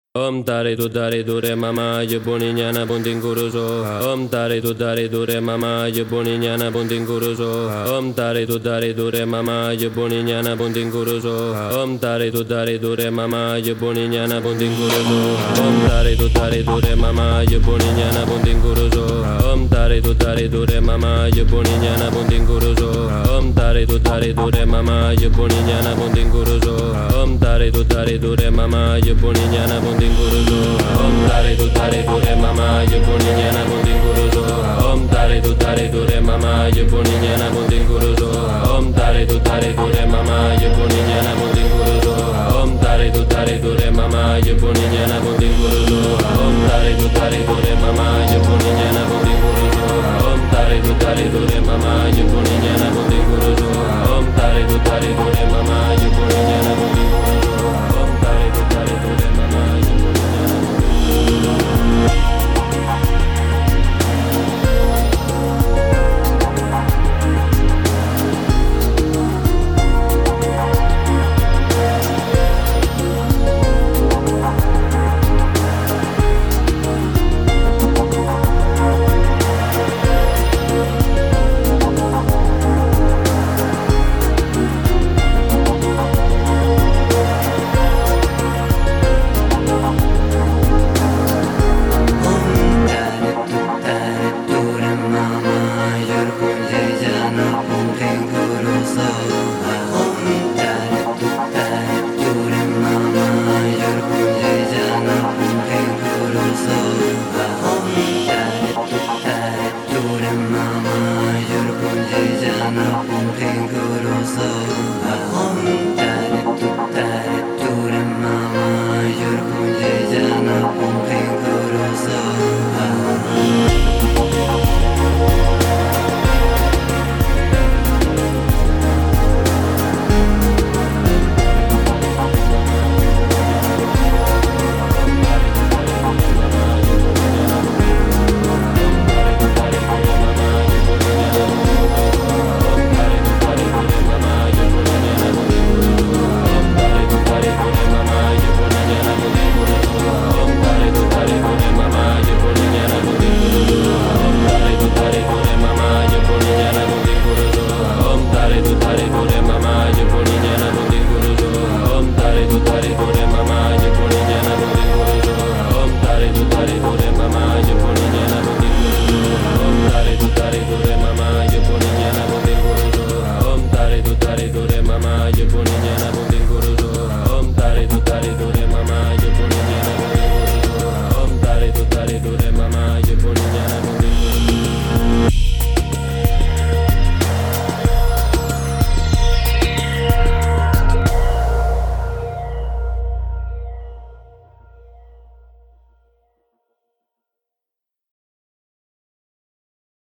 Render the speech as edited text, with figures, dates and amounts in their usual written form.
Om tare tu tare tu re mama je boni nyana bunting kuruso. Om tare tu tare tu re mama je boni nyana bunting kuruso. Om tare tu tare tu re mama je boni nyana bunting kuruso. Om tare tu tare tu re mama je boni nyana bunting kuruso. Om tare tu tare tu re mama je boni nyana bunting kuruso. Om tare tu tare tu re mama je boni nyana bunting kuruso. Om tare tu tare tu re mama je boni nyana bunting kuruso. Om tare tu tare tu re mama je boni nyana bunting kuruso. Om tare tu tare tu re mama je boni nyana bunting kuruso. Om tare tu tare tu re mama je boni nyana bunting kuruso. Om tare tu tare tu re mama je boni nyana bunting kuruso. Om tare tu tare tu re mama je boni nyana bunting kuruso. Om tare tu tare tu re mama je boni nyana bunting kuruso. Om tare tu tare tu re mama je boni nyana bunting kuruso. Om tare tu tare tu re mama je boni nyana bunting kuruso. Om tare tu tare tu re mama je boni Om